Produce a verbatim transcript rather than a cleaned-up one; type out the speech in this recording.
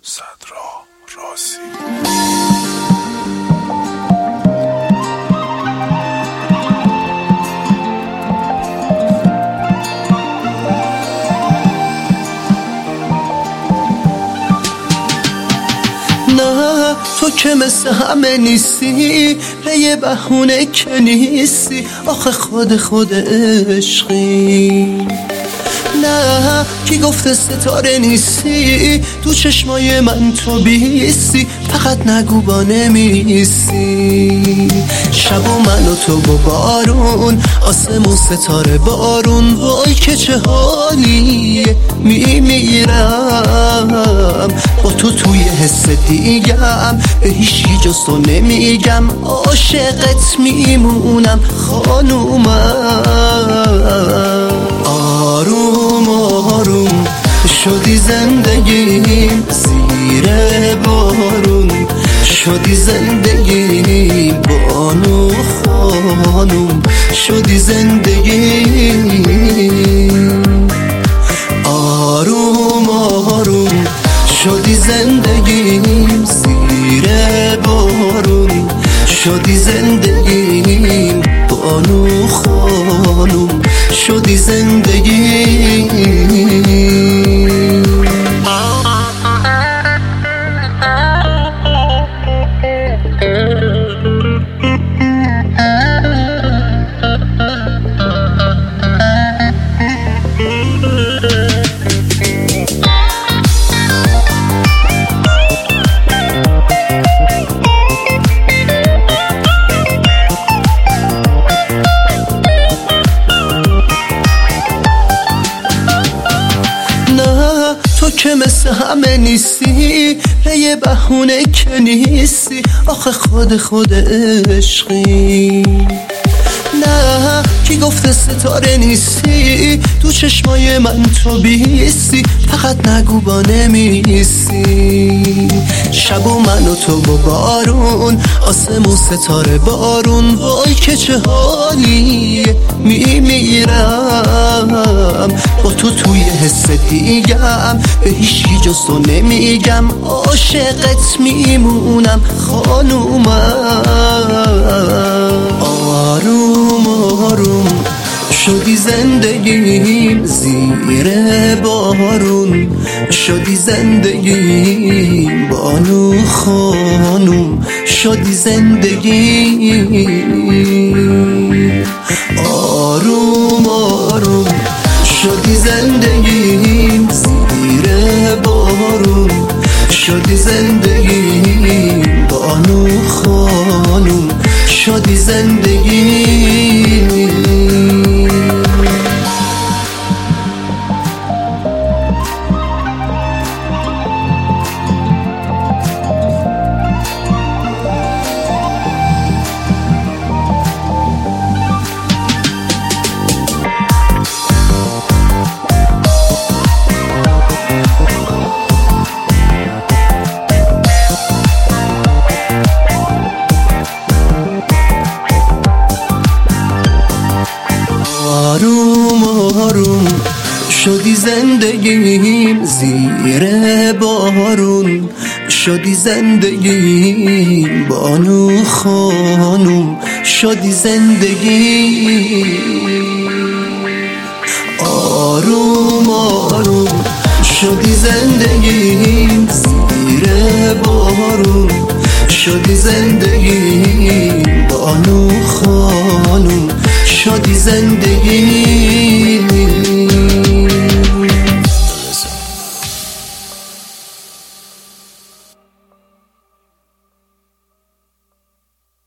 صدرا رازی. نه تو که مثل همه نیستی، به یه بهونه که نیستی، آخه خود خود عشقی. نه کی گفته ستاره نیستی، تو چشمای من تو بیستی، فقط نگو با نمیستی. شب و من و تو با بارون، آسمون ستاره بارون، وای که چه حالیه، میمیرم با تو توی حس دیگم، به هیچی جز تو نمیگم، عاشقت میمونم خانومم. آروم آروم شدی زندگیم، زیر بارون شدی زندگیم، بانو خانوم شدی زندگیم. آروم آروم شدی زندگیم، زیر بارون شدی زندگیم، بانو خانوم شدی زندگیم. تو که مثل همه نیستی، به یه بهونه که نیستی، آخه خود خود عشقی. نه کی گفته ستاره نیستی، تو چشمای من تو بیستی، فقط نگو با نمیستی. شب و من و تو با بارون، آسمون ستاره بارون، وای که چه حالیه، میمیرم با تو توی حس دیگم، به هیچی جز تو نمیگم، عاشقت میمونم خانومم. آروم آروم شدی زندگیم، زیر بارون شدی زندگیم، بانو خانوم شدی زندگیم. آروم آروم شدی زندگیم، زیر بارون شدی زندگیم، بانو خانوم شدی زندگیم. آروم آروم شدی زندگیم، زیر بارون شدی زندگیم، بانو خانوم شدی زندگیم. آروم آروم شدی زندگیم، زیر بارون شدی زندگیم، بانو خانوم شدی زندگی.